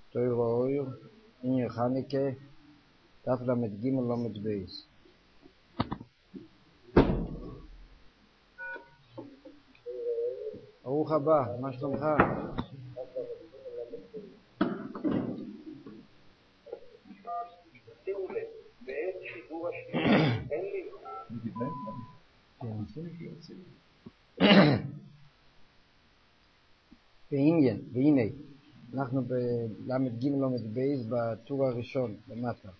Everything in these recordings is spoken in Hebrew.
תוירו אויר, עניין חניקה, דף למד ג' למד בייס. ברוך הבא, מה שלומך? שימו לב, בעת שידור השני, אין לי והנה, אנחנו בלמד ג' למד בייס בטור הראשון, למטה.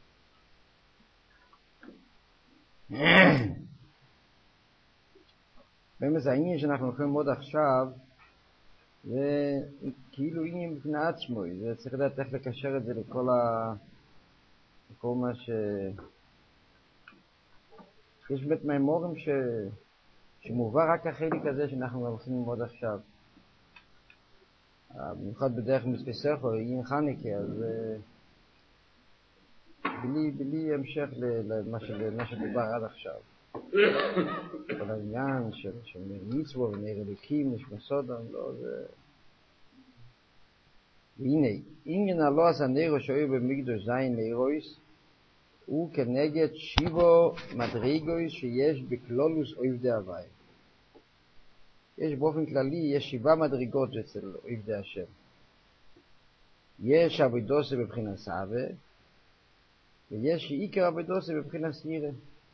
באמת העניין שאנחנו הולכים ללמוד עכשיו זה כאילו עניין בפני עצמו, זה צריך לדעת איך לקשר את זה לכל מה יש באמת מהמורים שמובא רק החלק הזה שאנחנו הולכים ללמוד עכשיו. במיוחד בדרך מספסך או עניין חניקה, אז בלי המשך למה שדובר עד עכשיו. כל העניין של מצוות ונר אלוקים, נשמת סודום, לא זה... והנה, עניין הלא עשה נרו שאוהב במקדוש זין נרויס, הוא כנגד שיבו מדרגויס שיש בכלולוס אוהב דהווי. יש באופן כללי, יש 7 מדרגות אצל אוהב דה השם. יש עבודוסה בבחינת סבא, ויש עיקר עבודוסה בבחינת יראה.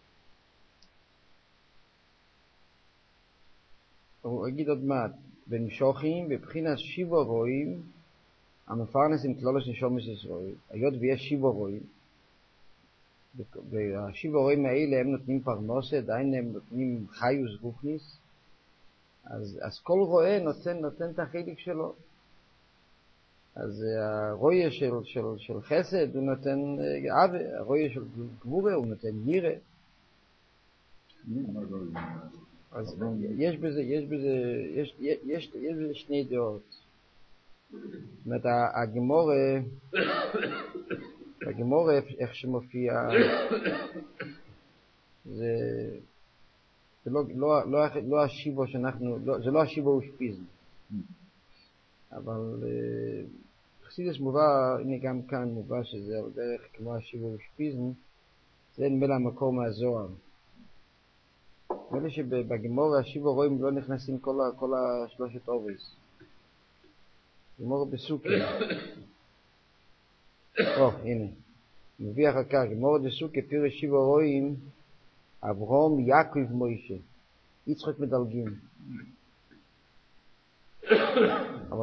הוא אגיד עוד מעט, בנשוכים, בבחינת שיבו רואים, המפרנסים כלולוס נשומס ישראל, היות ויש שיבו רואים, והשיבו רואים האלה הם נותנים פרנסה, עדיין הם נותנים חיוס רוחניס, אז כל רואה נותן את החלק שלו. אז הרואה של חסד הוא נותן אהבה, הרואה של גבורה הוא נותן יראה. אז יש בזה שני דעות. זאת אומרת, הגמורה איך שמופיע, זה לא השיבו שאנחנו, זה לא השיבו ושפיזם. אבל חסידס מובא, הנה גם כאן מובא שזה דרך כמו השיבו ושפיזם, זה נמל המקור מהזוהר. נראה שבגמורה השיבו רואים לא נכנסים כל השלושת אובס. גמורה בסוכי. הנה. מביא אחר כך, גמורה בסוכי, פירש שיבו רואים, אברהם, יעקב, מוישה. יצחק מדלגים. אבל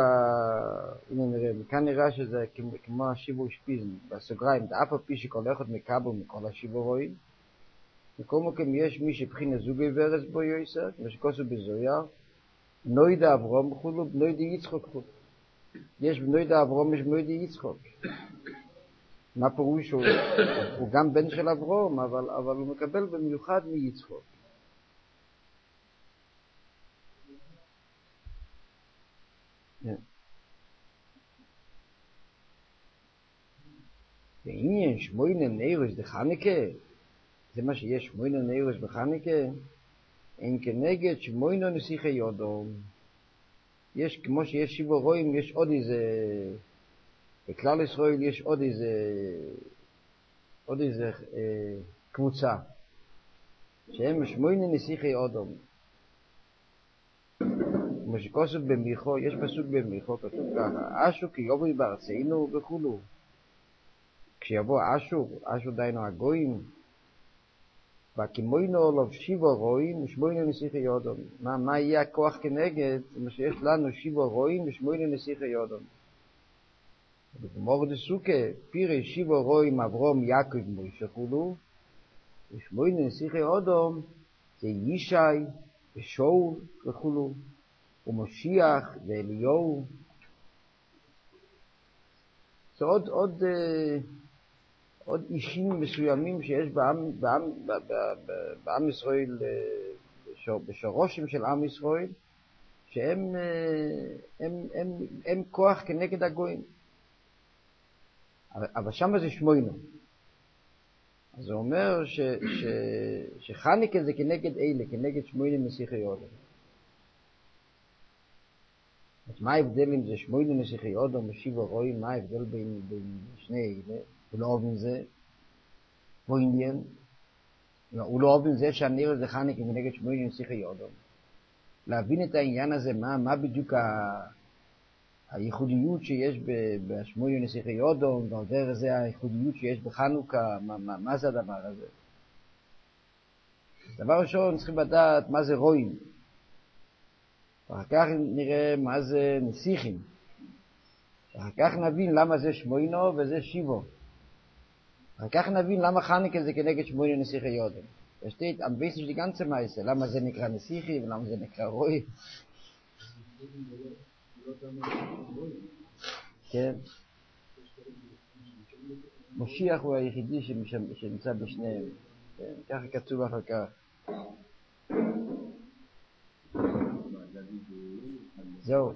כאן נראה שזה כמו השיבו ושפיזם. בסוגריים, אף על פי שכל אחד מקבל מכל השיבו רואים. בכל מקום יש מי שבחינה זוגי ורס בו יויסר, כמו שכוסו בזויר, בנוידה אברהם בחולו, בנוידה יצחק חולו. יש בנוידה אברהם, יש בנוידה יצחק. מה פירוש? הוא גם בן של אברהם, אבל הוא מקבל במיוחד מיצחק. ועניין שמונה נרוס דחניקה, זה מה שיש שמונה נרוס בחניקה, אין כנגד שמונה נסיכי יודום. יש, כמו שיש שיבו רואים, יש עוד איזה, בכלל ישראל יש עוד איזה קבוצה, שהם שמונה נסיכי יודום. כמו שכוסו במיכו, יש פסוק במיכו, כתוב ככה, אשו כי יבואי בארצנו וכולו. כשיבוא אשו דיינו הגויים, וכמוינו עליו שיבו רואים ושמונה נסיכי יודום. מה יהיה הכוח כנגד? מה שיש לנו שיבו רואים ושמונה נסיכי יודום. בגמור דסוקה, פירש שיבו רואים אברהם, יעקב, מוישה כולו, ושמונה נסיכי יודום זה ישי ושאול וכולו, ומשיח ואליהו. זה עוד אישים מסוימים שיש בעם ישראל, בשורשים של עם ישראל, שהם כוח כנגד הגויים. אבל שם זה שמונה. אז זה אומר שחניקה זה כנגד אלה, כנגד שמונה נסיכי יודום. אז מה ההבדל אם זה שמונה נסיכי אודום ושיבו רואים? מה ההבדל בין שני אלה? הוא לא אוהב זה, בו עניין. הוא לא אוהב זה שהנר הזה חנק כנגד שמונה נסיכי אודום. להבין את העניין הזה, מה בדיוק הייחודיות שיש בשמונה נסיכי אודום, ועל דרך זה הייחודיות שיש בחנוכה, מה זה הדבר הזה? דבר ראשון, צריכים לדעת מה זה רואים. ואחר כך נראה מה זה נסיכים. ואחר כך נבין למה זה שמונה וזה שיבו. אחר כך נבין למה חנוכה זה כנגד שמונה נסיכי אודום. versteht am besten die ganze Meise, למה זה נקרא נסיכי ולמה זה נקרא רוי. כן. משיח הוא היחידי שנמצא בשניהם. כן, ככה כתוב אחר כך. זהו.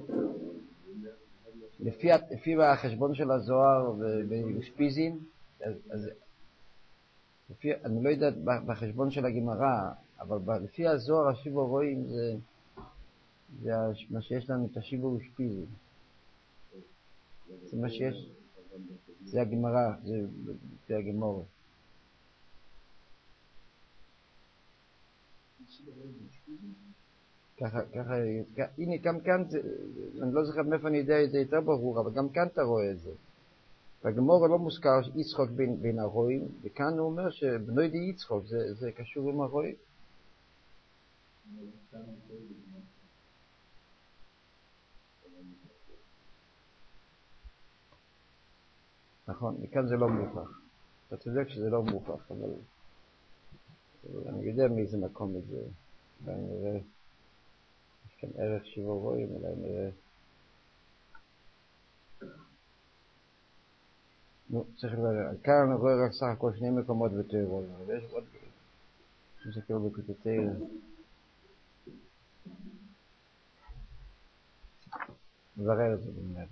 לפי החשבון של הזוהר ובשפיזין, אז אני לא יודע בחשבון של הגמרא, אבל לפי הזוהר השיבו רואים זה מה שיש לנו את השיבו ושפיזין. זה מה שיש, זה הגמרא, זה לפי הגמור. ככה, הנה גם כאן, אני לא זוכר מאיפה אני יודע את זה יותר ברור, אבל גם כאן אתה רואה את זה. בגמור לא מוזכר יצחוק בין הרואים, וכאן הוא אומר שבנוי די יצחוק, זה קשור עם הרואים. נכון, מכאן זה לא מוכח. אתה צודק שזה לא מוכח, אבל אני יודע מאיזה מקום את זה. אולי נראה, יש כאן ערך שיבו רואים, אולי נראה. נו, צריך לראה. כאן אני רואה רק סך הכל שני מקומות בתיאוריה, אבל יש עוד שמסתכל בקוטטי. נברר את זה במהרה.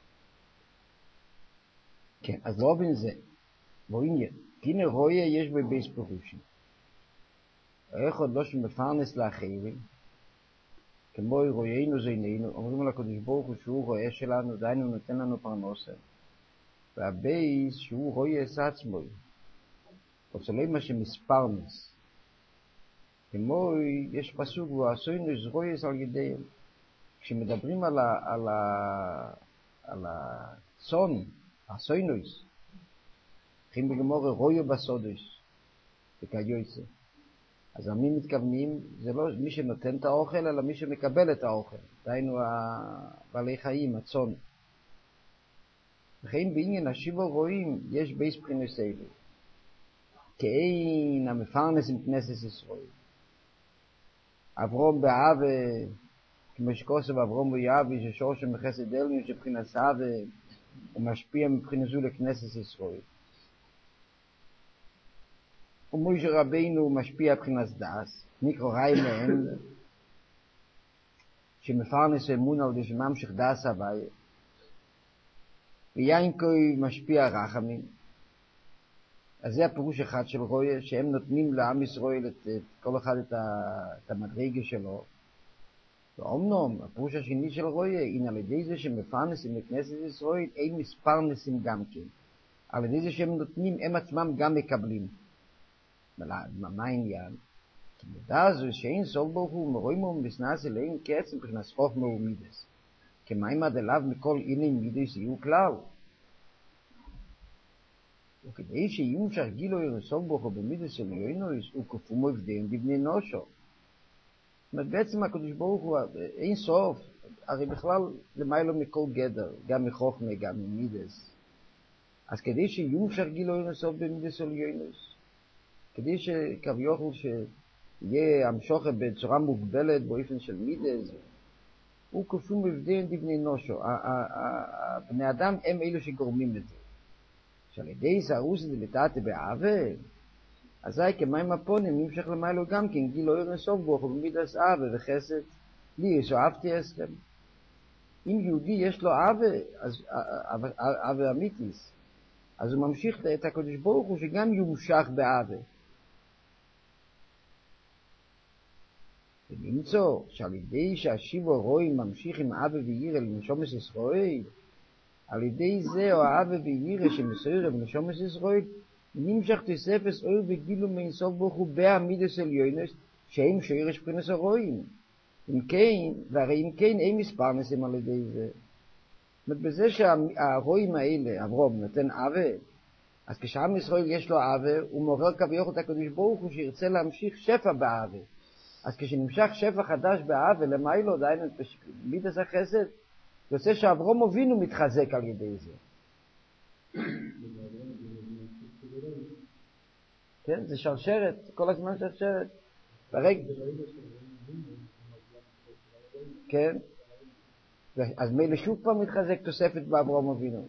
כן, אז לא בין זה. בואי הנה רואה יש בבייס פירושים. איך עוד לא שמפרנס לאחרים, כמו רואינו זה עינינו, אומרים על הקדוש ברוך הוא שהוא רואה שלנו, דיינו נותן לנו פרנסה. והבייס שהוא רואה את עצמו. אבל מה שמספרנס. כמו יש פסוק, הוא עשוינו זרויס על ידיהם. כשמדברים על הצון, עשוינויס, הולכים בגמור רויו בסודוס, וכיוצא. אז מי מתכוונים, זה לא מי שנותן את האוכל, אלא מי שמקבל את האוכל. דהיינו בעלי חיים, הצון. וכן בעניין השיבו רואים, יש בייס בחינוס אלו. כאין המפרנס עם כנסת ישראל. אברום באהבה, כמו שכוסף אברום ויאבי, ששור שמחסד אלו, שבחינס אהבה, הוא משפיע מבחינזו לכנסת ישראל. ומוישה רבינו משפיע מבחינס דס, נקרא ראי מהם, שמפרנס אמון על זה שממשיך דס הווי, ויינקוי משפיע רחמים. אז זה הפירוש אחד של רויה, שהם נותנים לעם ישראל את כל אחד את המדרגה שלו. ואומנם, הפירוש השני של רויה, הנה על ידי זה שמפרנסים לכנסת ישראל, אין מספרנסים גם כן. על ידי זה שהם נותנים, הם עצמם גם מקבלים. מה העניין? כי בדעה זו שאין סוף ברוך הוא מרואים ומסנס אליהם כעצם בכנס חוכמה ומידס. כמיימא דלאו מכל איני מידס יהיו כלל. וכדי שיומשך גילוי סוף ברוך הוא במידס של יוינויס הוא כפו מובדיהם בבני נושו. זאת אומרת, בעצם הקדוש ברוך הוא אין סוף, הרי בכלל למיילו מכל גדר, גם מחוכמה, גם ממידס. אז כדי שיומשך גילוי סוף במידס של יוינויס, כדי שכביכול שיהיה המשוכה בצורה מוגבלת באופן של מידס, הוא כפו מובדיהם בבני נושו. בני אדם הם אלו שגורמים את זה. שעל ידי זהרוס דלתתה באהבה, אזי כמים הפונים נמשך למיילו גם כן גילו ירנסוף בו ובמידס אהבה וחסד לי שאהבתי אסכם. אם יהודי יש לו אהבה, אז אהבה אמיתיס, אז הוא ממשיך את הקדוש ברוך הוא שגם יומשך באהבה. ונמצא שעל ידי שהשיבו רוי ממשיך עם אבא וירא לנשומס ישראל, על ידי זה או האבא וירא שמסויר לנשומס ישראל, נמשך תוספס אור וגילו מאינסוף ברוך הוא בעמידס עליונס, שהם שורש פרינס הרואים. אם כן, והרי אם כן אין מספר נסים על ידי זה. זאת אומרת, בזה שהרואים האלה, אברהם נותן אבא, אז כשעם ישראל יש לו אבא, הוא מעורר כביכול את הקדוש ברוך הוא שירצה להמשיך שפע באבא. אז כשנמשך שפע חדש באבא, למיילו, דיינו, מידס החסד, זה עושה שאברהם אבינו מתחזק על ידי זה. כן, זה שרשרת, כל הזמן שרשרת. ברגע... כן. אז מילא שוב פעם מתחזק תוספת באברהם אבינו.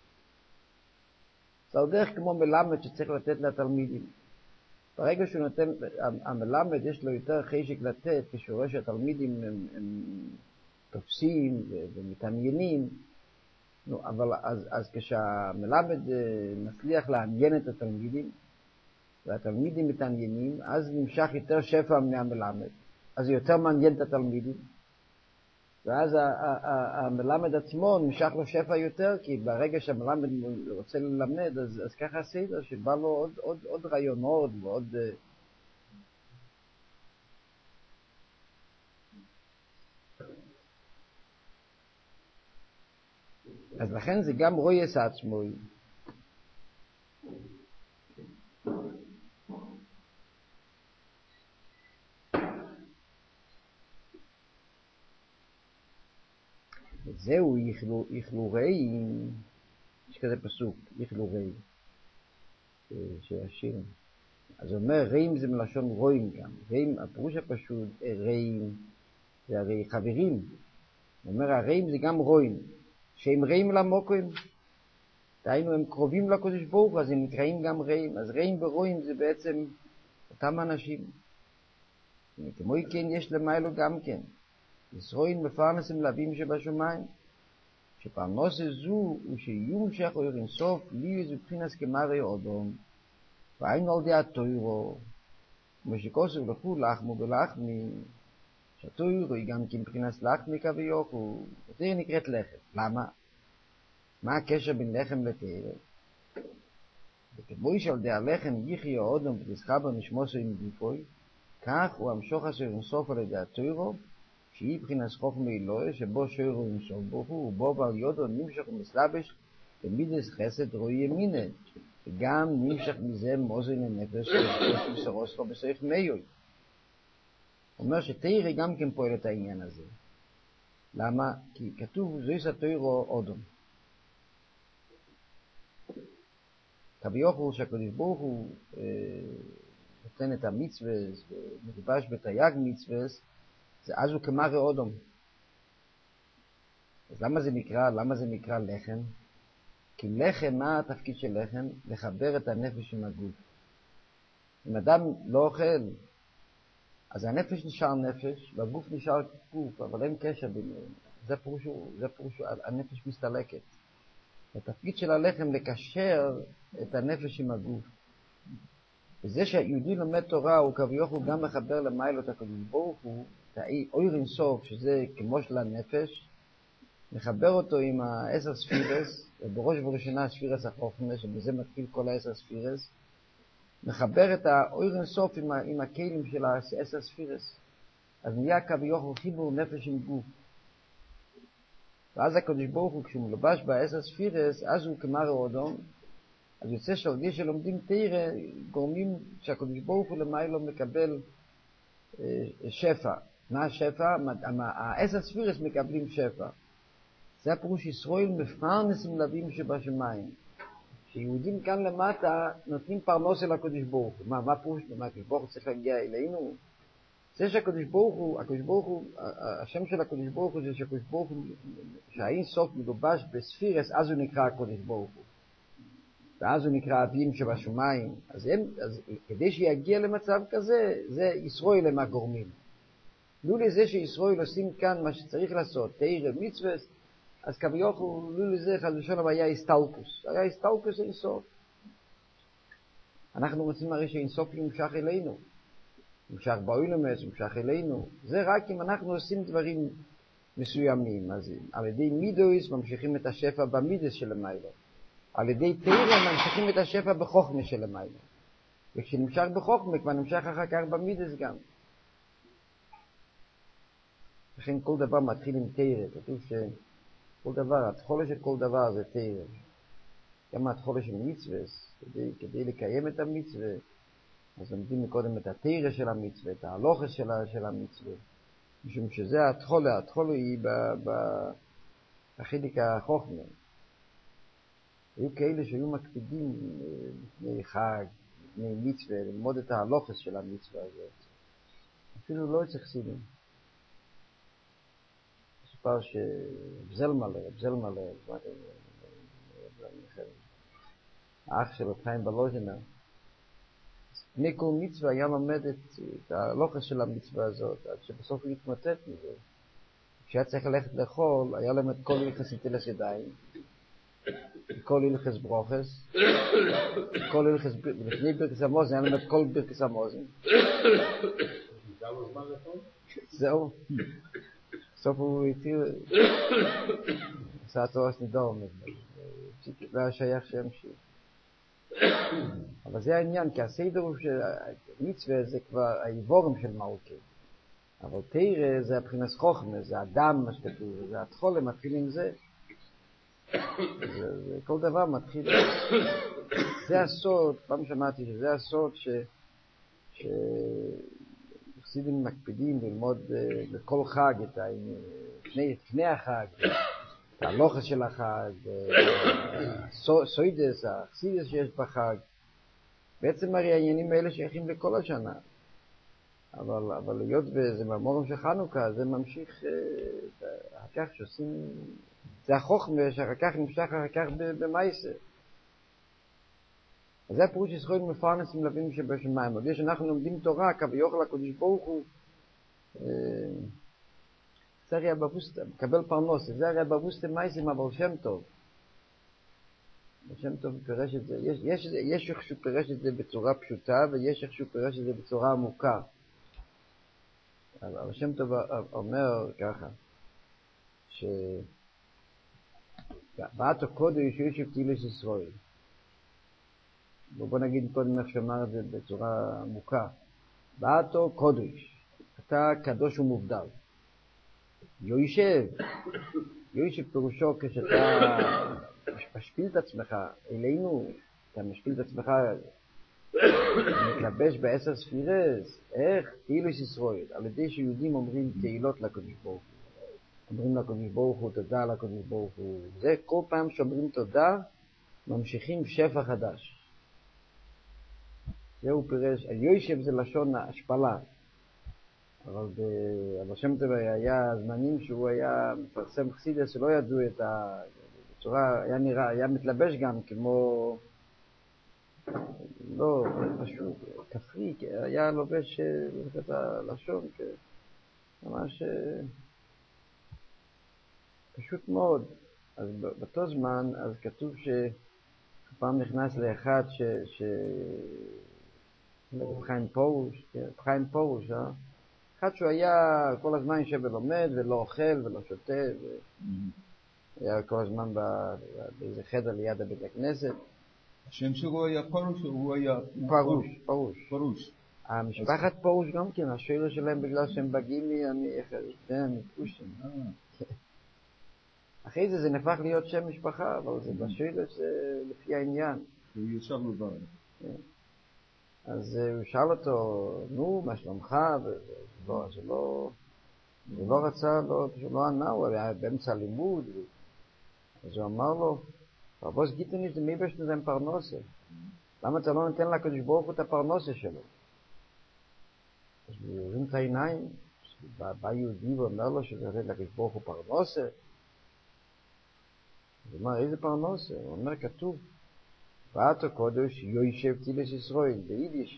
זה עוד דרך כמו מלמד שצריך לתת לתלמידים. ברגע שהוא נותן, המלמד יש לו יותר חשק לתת, כשהוא רואה שהתלמידים הם תופסים ומתעניינים, אבל אז כשהמלמד מצליח לעניין את התלמידים, והתלמידים מתעניינים, אז נמשך יותר שפע מהמלמד. אז יותר מעניין את התלמידים. ואז המלמד עצמו נמשך לו שפע יותר, כי ברגע שהמלמד רוצה ללמד, אז ככה הסדר, שבא לו עוד רעיונות ועוד... אז לכן זה גם רויס עצמו. זהו יכלו רעים, יש כזה פסוק, יכלו רעים, שהשיר. אז הוא אומר, רעים זה מלשון רואים גם. רעים, הפירוש הפשוט, רעים, זה הרי חברים. הוא אומר, הרעים זה גם רואים, שהם רעים למוקרים. דהיינו, הם קרובים לקדוש ברוך הוא, אז הם נקראים גם רעים. אז רעים ורואים זה בעצם אותם אנשים. כמו כן, יש למיילו גם כן. ישרוין מפרנסים לבים שבשמיים, שפרנוס זו הוא שיומשך או ירינסוף לי איזו בחינס כמרי אודום, והיינו על די התוירו, כמו שכוסו לכו לחמו ולחמי, שהתוירו היא גם כמבחינס לחמי כביוכו, יותר נקראת לחם. למה? מה הקשר בין לחם לתאר? וכמו שעל די הלחם יחיה אודום ותסחבר נשמוסו עם גופוי, כך הוא המשוך אשר ירינסוף על ידי התוירו, שהיא בחינס חוכמה אלוהי, שבו שוירו ימשוך ברוך הוא, ובו בר יודו נמשך ומסלבש, במידס חסד רואי ימינה, וגם נמשך מזה מוזן לנפש, שיש מסרוס לו בסויך מיוי. הוא אומר שתאירי גם כן פועל את העניין הזה. למה? כי כתוב, זויס התוירו אודום. כביוכו שהקדוש ברוך הוא נותן את המצווס, ומלבש בתייג מצווס, אז הוא כמרי אודום. אז למה זה נקרא לחם? כי לחם, מה התפקיד של לחם? לחבר את הנפש עם הגוף. אם אדם לא אוכל, אז הנפש נשאר נפש, והגוף נשאר גוף, אבל אין קשר ביניהם. זה פירושו, הנפש מסתלקת. התפקיד של הלחם לקשר את הנפש עם הגוף. וזה שהיהודי לומד תורה, הוא כביכול גם מחבר למיילו את הקדוש ברוך הוא, אויר אינסוף, שזה כמו של הנפש, מחבר אותו עם ה10 ספירס, ובראש ובראשונה ספירס החוכמה, שבזה מתחיל כל ה10 ספירס, מחבר את האויר אינסוף עם הכלים של ה10 ספירס. אז נהיה כביכול חיבור נפש עם גוף. ואז הקדוש ברוך הוא, כשהוא מלובש ב10 ספירס, אז הוא כמרי אודום, אז יוצא שעל ידי שלומדים תורה, גורמים שהקדוש ברוך הוא למיילו מקבל שפע. מה השפע? ה10 ספירס מקבלים שפע. זה הפירוש ישראל מפרנסים לבים שבשמיים. שיהודים כאן למטה נותנים פרנוס אל הקדוש ברוך הוא. מה הפירוש? מה הקדוש ברוך הוא צריך להגיע אלינו? זה שהקדוש ברוך הוא, השם של הקדוש ברוך הוא זה שהקדוש ברוך הוא, שהאין סוף מלובש בספירס, אז הוא נקרא הקדוש ברוך הוא. ואז הוא נקרא אבים שבשמיים. אז כדי שיגיע למצב כזה, זה ישראל הם הגורמים. לולא זה שישראל עושים כאן מה שצריך לעשות, תאיר מצווה, אז כביכול לולא זה חס ושלום היה הסתלקוס. היה הסתלקוס אין סוף. אנחנו רוצים הרי שאין סוף ימשך אלינו. נמשך באוילומס, נמשך אלינו. זה רק אם אנחנו עושים דברים מסוימים. אז על ידי מידויס ממשיכים את השפע במידס של המיילו. על ידי תירה ממשיכים את השפע בחוכמה של המיילו. וכשנמשך בחוכמה כבר נמשך אחר כך במידס גם. לכן כל דבר מתחיל עם תירה. כתוב שכל דבר, התחולה של כל דבר זה תירה. גם התחולה של מצווה, כדי לקיים את המצווה, אז לומדים מקודם את התירה של המצווה, את ההלוכה של המצווה. משום שזה התחולה היא בחלק החוכמה. היו כאלה שהיו מקפידים לפני חג, לפני מצווה, ללמוד את ההלוכה של המצווה הזאת. אפילו לא צריך סידים. מספר שבזלמלר, האח שלו חיים בלוז'נה, לפני כל מצווה היה לומד את ההלוכה של המצווה הזאת, עד שבסוף הוא התמוטט מזה. כשהיה צריך ללכת לאכול, היה להם את כל הלכס נטילת ידיים, כל הלכס ברוכס, כל הלכס, לפני ברכס המוזן, היה להם את כל ברכס המוזן. זהו. בסוף הוא התחיל, עשה תורס נדור, לא היה שייך שימשיך. אבל זה העניין, כי הסדר הוא שמצווה זה כבר האיבורים של מלכות. אבל תירה זה הבחינת חוכמה, זה הדם, מה שכתוב, זה התחולה, מתחיל עם זה. כל דבר מתחיל. זה הסוד, פעם שמעתי שזה הסוד שחסידים מקפידים ללמוד בכל חג, לפני החג, את ההלוכה של החג, סוידס, החסידס שיש בחג. בעצם הרי העניינים האלה שייכים לכל השנה. אבל להיות וזה מהמורים של חנוכה, זה ממשיך אחר כך שעושים, זה החוכמה שאחר כך נמשך אחר כך במייסר. אז זה הפירוש שזכויות מפרנס מלווים שבשמיים. אבל שאנחנו לומדים תורה, כביכול הקדוש ברוך הוא, זה הרי הבבוסטה, מקבל פרנוסה, זה הרי הבבוסטה מייסים, אבל שם טוב. שם טוב פירש את זה, יש איך שהוא פירש את זה בצורה פשוטה, ויש איך שהוא פירש את זה בצורה עמוקה. אבל שם טוב אומר ככה, שבאתו קודש יושב תהילת ישראל. בוא נגיד קודם איך שאמר את זה בצורה עמוקה. באתו קודש, אתה קדוש ומובדל. יושב פירושו כשאתה משפיל את עצמך אלינו, אתה משפיל את עצמך, מתלבש ב10 ספירס, איך? תהילת ישראל. על ידי שיהודים אומרים תהילות לקדוש ברוך הוא. אומרים לקדוש ברוך הוא, תודה לקדוש ברוך הוא. זה כל פעם שאומרים תודה, ממשיכים שפע חדש. זהו פירש, יושב זה לשון השפלה. אבל בשם טוב היה זמנים שהוא היה מפרסם חסידס שלא ידעו את בצורה, היה נראה, היה מתלבש גם כמו, לא, פשוט, כפרי, היה לובש את הלשון, ממש פשוט מאוד. אז באותו זמן, אז כתוב שפעם נכנס לאחד חיים פורוש, אחד שהוא היה כל הזמן יושב ולומד ולא אוכל ולא שותה, היה כל הזמן באיזה חדר ליד הבית הכנסת. השם שלו היה פרוש או הוא היה... פרוש. המשפחת פרוש גם כן, השאלה שלהם בגלל שהם בגיל מפושים. אחרי זה נהפך להיות שם משפחה, אבל זה בשאלה זה לפי העניין. הוא ישב לבד. אז הוא שאל אותו, נו, מה שלומך? זה לא רצה, לא ענה, הוא היה באמצע לימוד. אז הוא אמר לו, פרבוס גיטניש זה מי בשנתם פרנוסה. למה אתה לא נותן לקדוש ברוך הוא את הפרנוסה שלו? אז הוא יורים את העיניים, בא יהודי ואומר לו שזה נותן לקדוש ברוך הוא פרנוסה. אז הוא אומר, איזה פרנוסה? הוא אומר, כתוב, באתו קודש יושב תהילת ישראל. ביידיש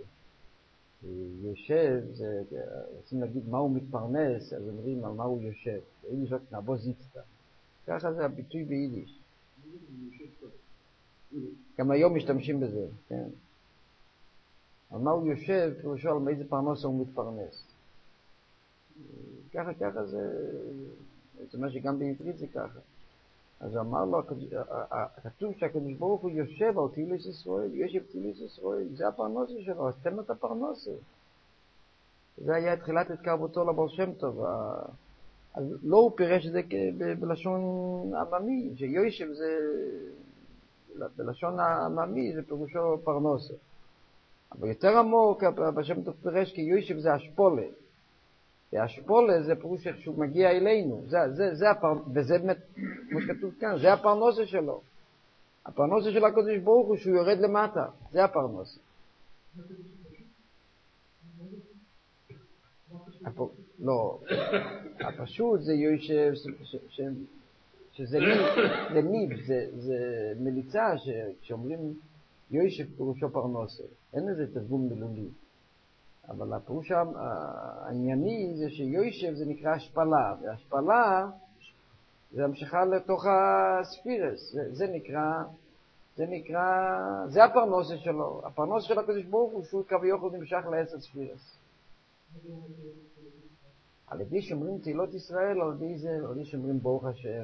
יושב, רוצים להגיד מה הוא מתפרנס, אז אומרים על מה הוא יושב. ביידיש זאת נבו זיצטה. ככה זה הביטוי ביידיש. גם היום משתמשים בזה, כן. על מה הוא יושב, פירושו על מאיזה פרנס הוא מתפרנס. ככה זה מה שגם בעברית זה ככה. אז אמר לו, כתוב שהקדוש ברוך הוא יושב על תהילת ישראל, יושב תהילת ישראל, זה הפרנסה שלו, אז תן לו את הפרנסה. זה היה תחילת התקרבותו לבעל שם טוב. אז לא הוא פירש את זה בלשון עממי, שיושב זה, בלשון העממי זה פירושו פרנסה. אבל יותר עמוק, בשם טוב פירש כי יושב זה השפולה. והשפולה זה פירוש שהוא מגיע אלינו. וזה באמת, כמו שכתוב כאן, זה הפרנסה שלו. הפרנסה של הקדוש ברוך הוא שהוא יורד למטה. זה הפרנסה. לא, הפשוט זה יושב, שזה ניב, זה מליצה שאומרים יושב פירושו פרנסה. אין איזה תרגום מילולי. אבל הפירוש הענייני זה שיושב זה נקרא השפלה, והשפלה זה המשכה לתוך הספירס, זה הפרנסה שלו. הפרנסה של הקדוש ברוך הוא שהוא כביכול נמשך לעשר ספירס. על ידי שומרים תהילות ישראל, על ידי שומרים ברוך השם.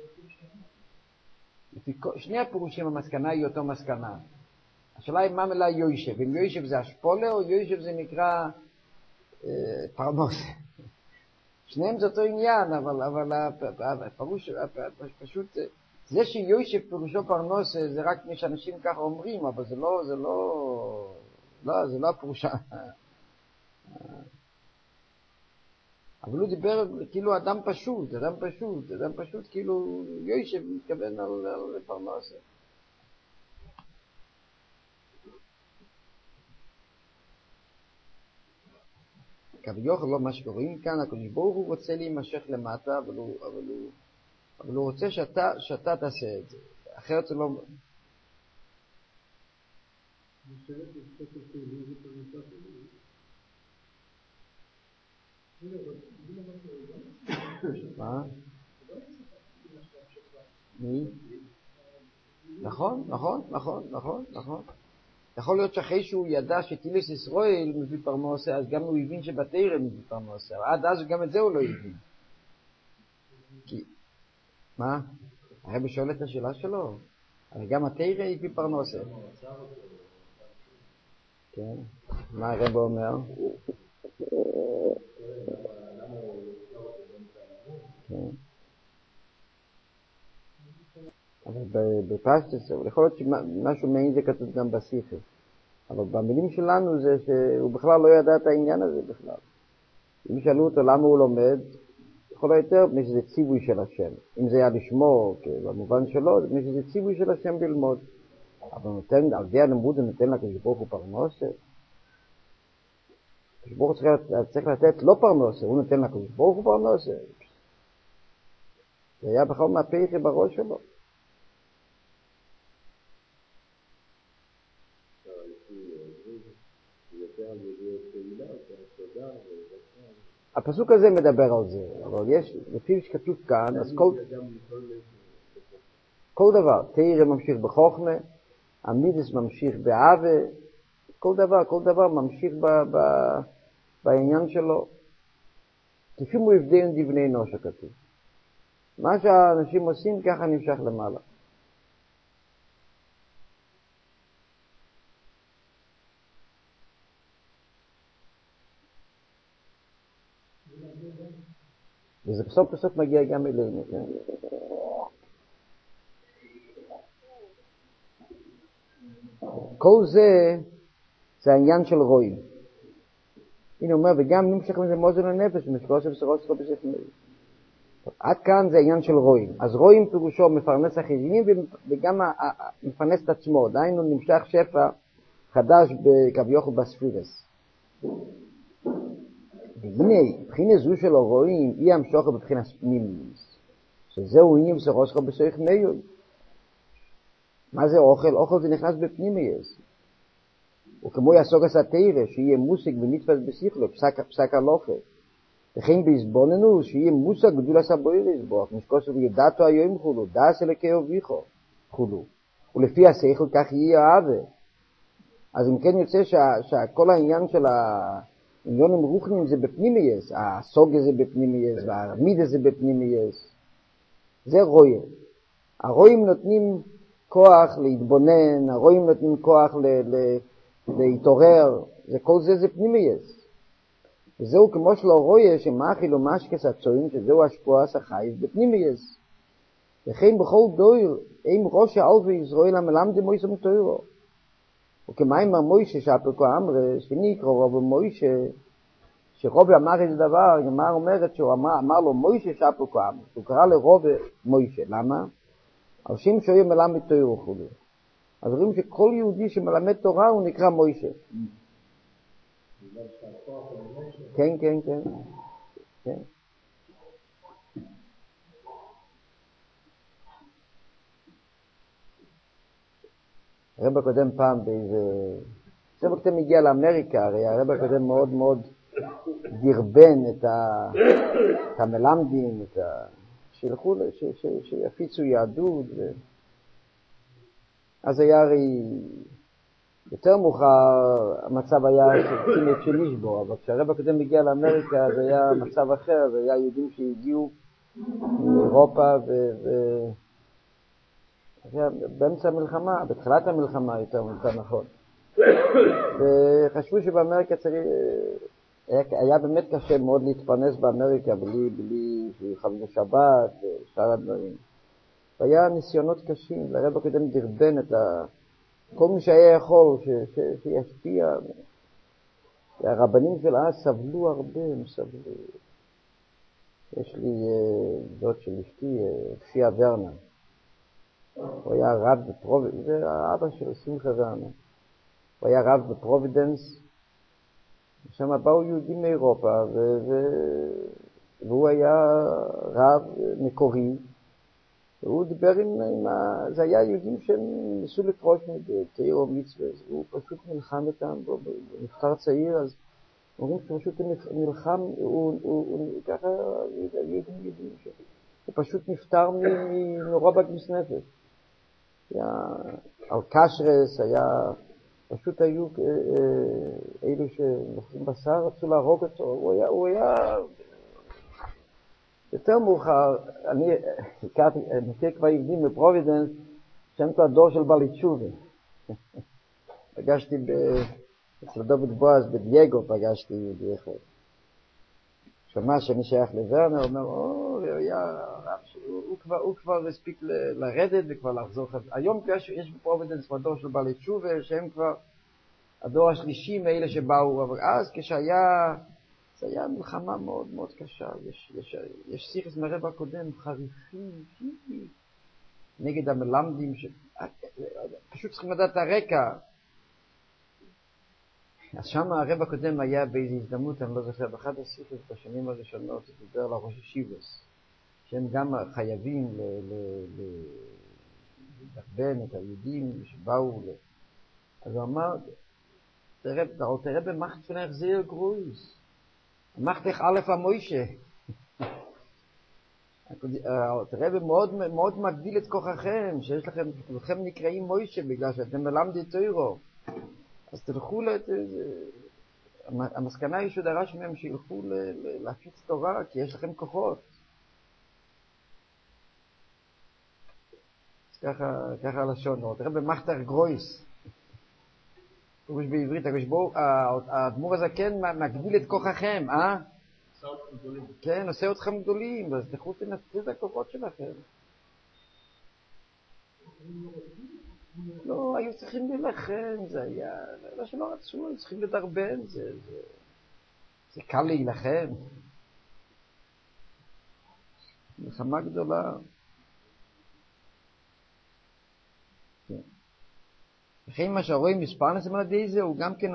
שני הפירושים המסקנה היא אותו מסקנה. השאלה היא מה מילה יושב, אם יושב זה השפולה או יושב זה נקרא פרנסה. שניהם זה אותו עניין, אבל הפירוש פשוט, זה שיושב פירושו פרנסה זה רק מי שאנשים ככה אומרים, אבל זה לא הפירוש. אבל הוא דיבר כאילו אדם פשוט כאילו יושב מתכוון על פרנסה. כביכול לא מה שקוראים כאן, הקדוש ברוך הוא רוצה להימשך למטה, אבל הוא רוצה שאתה תעשה את זה, אחרת זה לא... מה? מי? נכון. יכול להיות שאחרי שהוא ידע שתהילת ישראל מביא פרנסה, אז גם הוא הבין שבתורה מביא פרנסה. עד אז גם את זה הוא לא הבין. מה? הרב שואל את השאלה שלו. אבל גם התורה הביא פרנסה. כן. מה הרב אומר? כן. אבל בפשטוס, יכול להיות שמשהו מעין זה כתוב גם בשיחה. אבל במילים שלנו זה שהוא בכלל לא ידע את העניין הזה בכלל. אם שאלו אותו למה הוא לומד, יכול להיות יותר מפני שזה ציווי של השם. אם זה היה לשמור, במובן שלו, זה מפני שזה ציווי של השם ללמוד. אבל נותן, על זה הלימוד הוא נותן לקדוש ברוך הוא פרנסה. הקדוש ברוך הוא צריך לתת לא פרנסה, הוא נותן לקדוש ברוך הוא פרנסה. זה היה בכלל מהפך בראש שלו. הפסוק הזה מדבר על זה, אבל יש, לפי שכתוב כאן, אז כל דבר, תורה ממשיך בחוכמה, המידס ממשיך באהבה, כל דבר ממשיך בעניין שלו, כפי הוא הבדל דבני אנוש הכתוב. מה שהאנשים עושים ככה נמשך למעלה. וזה בסוף מגיע גם אלינו, כן? כל זה העניין של רואים. הנה אומר, וגם נמשך מזה מוזן הנפש, ומשקוס ובשרות שלו בשכנוי. עד כאן זה העניין של רואים. אז רואים פירושו מפרנס אחרים, וגם מפרנס את עצמו. דהיינו נמשך שפע חדש כביכול בספירס. והנה, בחינה זו שלו רואים, היא המשוכר בבחינה פנימית, שזהו עניין שרושך בסויך מיול. מה זה אוכל? אוכל זה נכנס בפנימיות. וכמו יסוג הסתירה, שיהיה מושג ונתפס בשיחלו, פסק הלוכה. וכן בהסבוננו, שיהיה מושג גדול הסבויר לסבוח, משקוסו וידעתו היום חולו, דעס אלוקי אביכו חולו. ולפי השכל כך יהיה אהבה. אז אם כן יוצא שכל העניין של העניונים רוחניים זה בפנימייס, הסוגה זה בפנימייס, והמידה זה בפנימייס. זה רואה. הרואים נותנים כוח להתבונן, הרואים נותנים כוח להתעורר, כל זה פנימייס. וזהו כמו שלא רואה שמאכיל ומשקס הצועים, שזהו השפועס החייב בפנימייס. וכן בכל דויר, אם ראש העל וישראל המלמדים מויסה מתוירו. וכמיימר מוישה שאפלקו אמרה, שנקרא רוב מוישה, שרובי אמר איזה דבר, גמר אומרת שהוא אמר לו מוישה שאפלקו אמרה, הוא קרא לרובי מוישה, למה? על שם שהוא מלמד תוירו חולו. אז רואים שכל יהודי שמלמד תורה הוא נקרא מוישה. כן, כן, כן. כן. הרב הקודם פעם באיזה... הרב הקודם הגיע לאמריקה, הרי הרב הקודם מאוד מאוד דרבן את המלמדים, שילכו, שיפיצו יהדות. אז היה הרי... יותר מאוחר המצב היה של נשבו, אבל כשהרב הקודם הגיע לאמריקה אז היה מצב אחר, זה היה יהודים שהגיעו מאירופה באמצע המלחמה, בתחילת המלחמה יותר נכון. וחשבו שבאמריקה היה באמת קשה מאוד להתפרנס באמריקה בלי חג שבת ושאר הדברים. והיה ניסיונות קשים, לרב הקודם דרבן את כל מי שהיה יכול שישפיע. והרבנים של אז סבלו הרבה, הם סבלו. יש לי דוד של אשתי, פיה ורנה. הוא היה רב בפרובידנס, זה האבא של שמחה ורנה. הוא היה רב בפרובידנס, שם באו יהודים מאירופה, והוא היה רב מקורי, והוא דיבר זה היה יהודים שהם ניסו לפרוש מתאיר או מצווה, והוא פשוט נלחם איתם, הוא נפטר צעיר, אז אומרים שפשוט נלחם, הוא ככה יהודים, הוא פשוט נפטר מנורא בגמס נפש. על קשרס היה, פשוט היו אלו שנוחים בשר, רצו להרוג אותו, הוא היה יותר מאוחר, אני מכיר כבר יהודים בפרובידנס, שהם כבר דור של בעלי תשובה. פגשתי אצל דוד בועז בדייגו, פגשתי יהודי אחד. שמע שאני שייך לוורנר, הוא אומר, הוא כבר הספיק לרדת וכבר לחזור. היום יש בפרובידנס כבר דור של בעלי תשובה, שהם כבר הדור השלישי מאלה שבאו, אבל אז כשהיה... זה היה מלחמה מאוד מאוד קשה. יש שיחס מהרב הקודם חריפים נגד המלמדים פשוט צריכים לדעת את הרקע. אז שם הרב הקודם היה באיזו הזדמנות, אני לא זוכר, באחד השיחס בשנים הראשונות, הוא דיבר על הראש ישיבס, שהם גם חייבים לדרבן את היהודים שבאו. אז הוא אמר, תראה במחת פנך זיר גרויס. אמרתי לך א' המוישה. הרב מאוד מגדיל את כוחכם, שיש לכם, כולכם נקראים מוישה בגלל שאתם מלמדים תוירו. אז תלכו המסקנה היא שהוא דרש מהם שילכו להפיץ תורה, כי יש לכם כוחות. ככה הלשון, הרב במחתר גרויס. פירוש בעברית, האדמו"ר הזה כן מגדיל את כוחכם, אה? עושה אתכם גדולים. כן, עושה אתכם גדולים, אז תלכו תנצחו את הכוחות שלכם. לא, היו צריכים להילחם, זה היה, לא שלא רצו, היו צריכים לדרבן, זה קל להילחם. מלחמה גדולה. וכן מה שרואים מספרנסים על ידי זה הוא גם כן,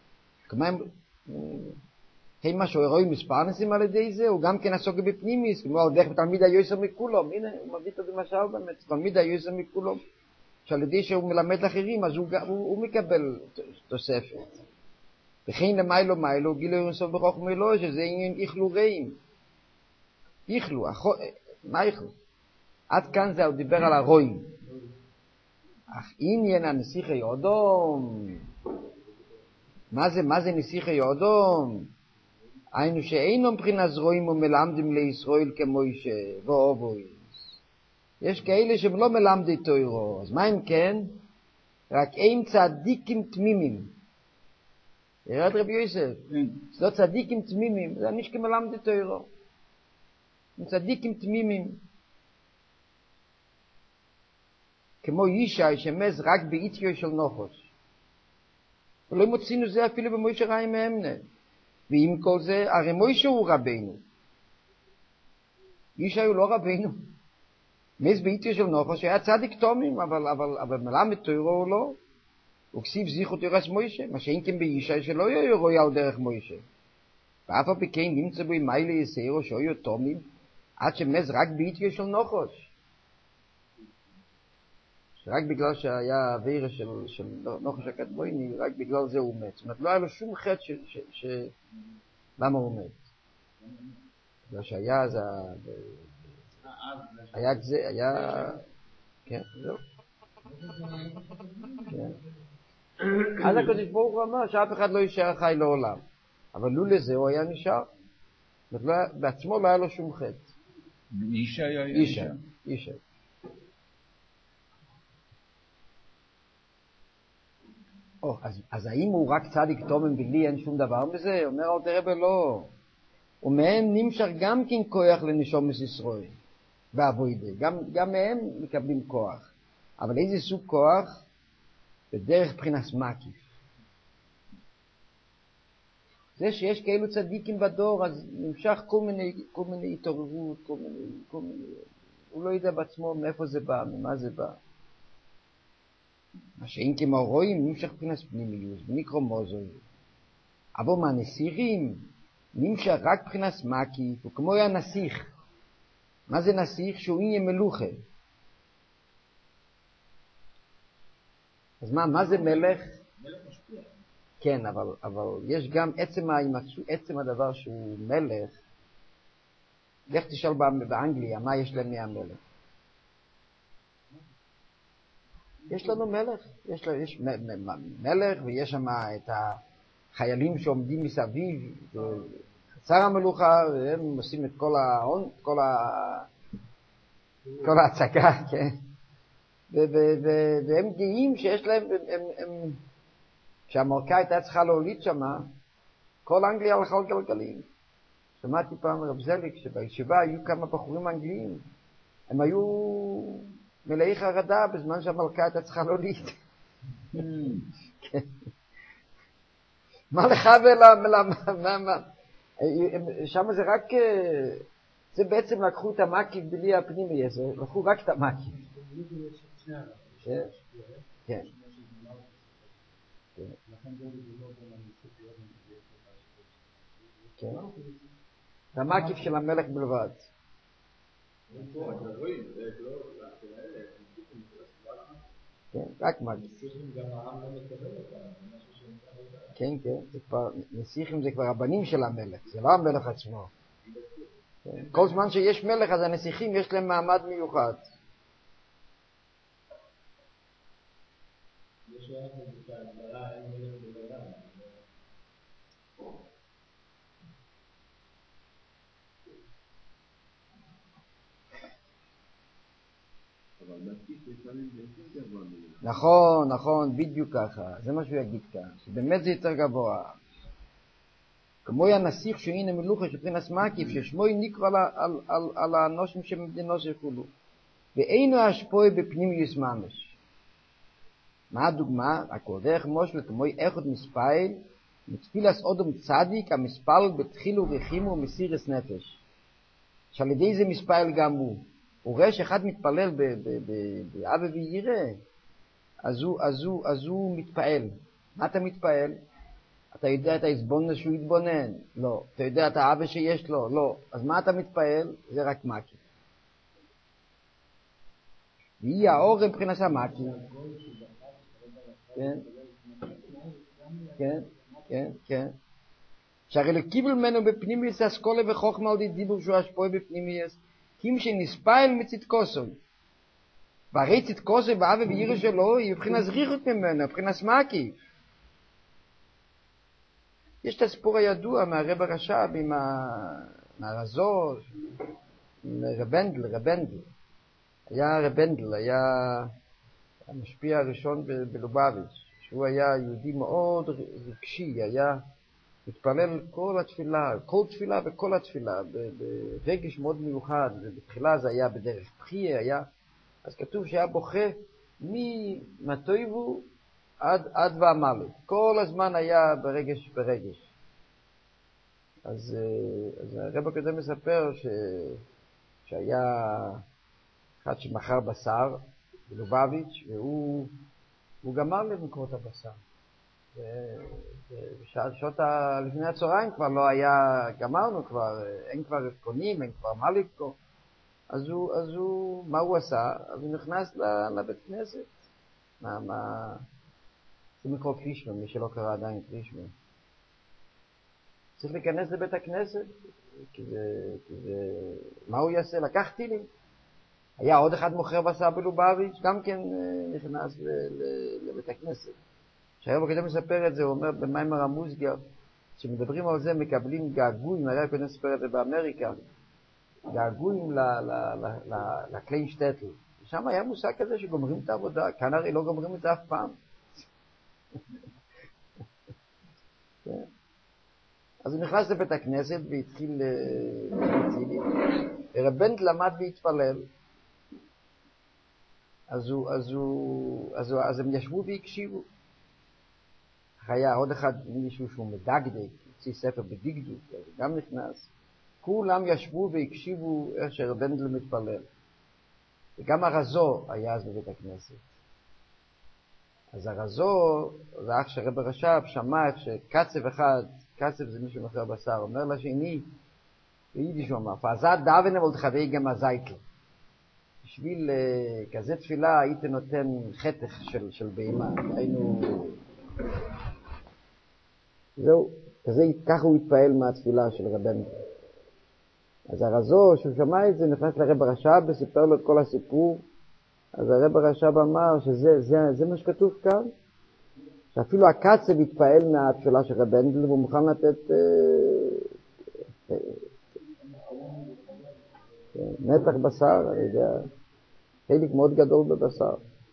מה שרואים מספרנסים על ידי זה הוא גם כן עסוק בפנימיס, כמו על דרך תלמיד היועסר מכולם. הנה הוא מביא את זה משל באמת, תלמיד היועסר מכולם, שעל ידי שהוא מלמד לאחרים אז הוא מקבל תוספת. וכן למיילו גילו יונסוף בחוכמה אלוהי, שזה עניין איכלו רעים. איכלו, מה איכלו? עד כאן זה הוא דיבר על הרואים. אך עניין הנסיכי אודום, מה זה נסיך יודום? היינו שאינם מבחינת זרועים ומלמדים לישראל כמוישה ואובויס. יש כאלה שהם לא מלמדי תוירו, אז מה אם כן? רק אין צדיקים תמימים. ירד רבי יוסף, זה לא צדיקים תמימים, זה nicht כמלמדי תוירו. הם צדיקים תמימים. כמו ישי שמז רק באיתיו של נוחוש. ולא מוצאינו זה אפילו במוישה רעי מאמנה. ועם כל זה, הרי מוישה הוא רבינו. ישי הוא לא רבינו. מז באיתיו של נוחוש היה צדיק תומים, אבל מלמד תוירו הוא לא. הוא כסיב זיכו תוירס מוישה, מה שאין כן בישי שלא יהיו רואה על דרך מוישה. ואף הפיקן נמצא בו עם מיילה יסיירו שהיו תומים, עד שמז רק באיתיו של נוחוש. רק בגלל שהיה אוויר של נוחש הקדמוני, רק בגלל זה הוא מת. זאת אומרת, לא היה לו שום חטא למה הוא מת. בגלל שהיה אז כן, זהו. אז הקדוש ברוך הוא אמר שאף אחד לא יישאר חי לעולם. אבל לו לזה הוא היה נשאר. זאת אומרת, בעצמו לא היה לו שום חטא. אישה היה אישה. אז האם הוא רק צדיק תומם בלי אין שום דבר מזה? אומר אל תראה לא. ומהם נמשך גם כן כוח לנשום ישראל. בעבודה. גם מהם מקבלים כוח. אבל איזה סוג כוח? בדרך בחינת מקיף. זה שיש כאלו צדיקים בדור, אז נמשך כל מיני התעוררות, כל מיני... הוא לא יודע בעצמו מאיפה זה בא, ממה זה בא. מה שאין כמו רואים, נמשך בחינת פנימיוס, ונקרא מוזוי. אבל מהנסיכים, נמשך רק בחינת מקיף, וכמו היה נסיך. מה זה נסיך? שהוא עניין מלוכה. אז מה זה מלך? מלך משפיע. כן, אבל יש גם עצם הדבר שהוא מלך. לך תשאל באנגליה, מה יש להם מהמלך? יש לנו מלך, יש מלך ויש שם את החיילים שעומדים מסביב, שר המלוכה, והם עושים את כל ההצגה, כן? והם גאים שיש להם, כשהמלכה הייתה צריכה להוליד שמה, כל אנגליה הלכה על גלגלים. שמעתי פעם רב זליק שבישיבה היו כמה בחורים אנגליים, הם היו מלאי חרדה בזמן שהמלכה הייתה צריכה להוליד. מה לך שם זה רק, זה בעצם לקחו את המקיף בלי הפנימי הזה, לקחו רק את המקיף. כן. כן. זה המקיף של המלך בלבד. כן, רק מקיף. כן, נסיכים זה כבר הבנים של המלך, זה לא המלך עצמו. כל זמן שיש מלך, אז הנסיכים יש להם מעמד מיוחד. נכון, בדיוק ככה. זה מה שהוא יגיד כאן, שבאמת זה יותר גבוה. כמו הנסיך שהנה מלוכה שבחינת מקיף, ששמו נקרא על האנושים שמדינו שכולו. ואינו השפוע בפנימיוס ממש. מה הדוגמה? הכל דרך מושל כמו אחד מספייל, מתפילס אודם צדיק, המספל בתחילו רחימו ומסירס נפש. שעל ידי זה מספייל גם הוא. הוא רואה שאחד מתפלל באבא ויראה, אז הוא מתפעל. מה אתה מתפעל? אתה יודע את ההסבונן שהוא יתבונן? לא. אתה יודע את האבא שיש לו? לא. אז מה אתה מתפעל? זה רק מקיף. והיא האור מבחינת המקיף. כן. שהרי לקיבל ממנו בפנימיוס אסכולה וחוכמה על דיבור שהוא השפוע בפנימיוס, כים שנספייל מצדקוסוי. והרי צדקוסוי באבא וירא שלו היא מבחינת זריחות ממנו, מבחינת מקיף. יש את הסיפור הידוע מהרב הרש"ב עם הרזו, עם רבנדל. היה רבנדל, היה המשפיע הראשון בלובביץ', שהוא היה יהודי מאוד רגשי, היה מתפלל כל התפילה, כל תפילה וכל התפילה, ברגש מאוד מיוחד, ובתחילה זה היה בדרך בחייה, היה, אז כתוב שהיה בוכה ממטויבו עד ועמלת, כל הזמן היה ברגש. אז הרב הקודם מספר שהיה אחד שמכר בשר בלובביץ' והוא גמר למכור את הבשר. בשעות לפני הצהריים כבר לא היה, גמרנו כבר, אין כבר קונים, אין כבר מה לקרוא. אז מה הוא עשה? אז הוא נכנס לבית כנסת. זה מקרוא קרישמן, מי שלא קרא עדיין קרישמן. צריך להיכנס לבית הכנסת, כי זה, מה הוא יעשה? לקח טילים. היה עוד אחד מוכר בשר בלובביץ', גם כן נכנס לבית הכנסת. כשהרב הקודם מספר את זה, הוא אומר במיימר המוסגר, שמדברים על זה מקבלים געגועים, הרב הקודם מספר את זה באמריקה, געגועים לקליינשטטל. שם היה מושג כזה שגומרים את העבודה, כאן הרי לא גומרים את זה אף פעם. אז הוא נכנס לבית הכנסת והתחיל צילים. רבנט למד והתפלל. אז הם ישבו והקשיבו. היה עוד אחד, מישהו שהוא מדגדג, הוציא ספר בדגדוג, גם נכנס. כולם ישבו והקשיבו איך שרבנדל מתפלל. וגם הרזו היה אז בבית הכנסת. אז הרזו, זה אח שרב הרש"ב, שמע איך שקצב אחד, קצב זה מישהו מוכר בשר, אומר לשני, ביידיש הוא אמר, פעזת דאבנה ולתחווי גם הזייטל. בשביל כזה תפילה הייתי נותן חתך של בהמה. היינו... זהו, ככה הוא התפעל מהתפילה של רבנו. אז הרזו, שהוא שמע את זה, נכנס לרב הרש"ב וסיפר לו את כל הסיפור. אז הרב הרש"ב אמר שזה מה שכתוב כאן, שאפילו הקצב התפעל מהתפילה של רבנו, והוא מוכן לתת נתח בשר, אני יודע, חלק מאוד גדול בבשר.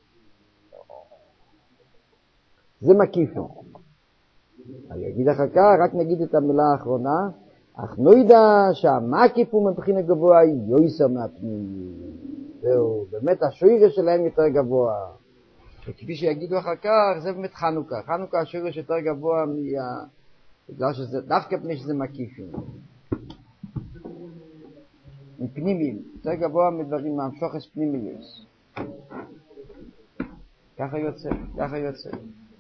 זה מקיפו. אני אגיד אחר כך, רק נגיד את המילה האחרונה, אך נוידע שהמקיפו מבחינה גבוה יויסר מהפנים. זהו, באמת השוירש שלהם יותר גבוה. וכפי שיגידו אחר כך, זה באמת חנוכה. חנוכה השוירש יותר גבוה בגלל שזה, דווקא פני שזה מקיפים. מפנימיים, יותר גבוה מדברים מהמשוחס פנימיוס. ככה יוצא.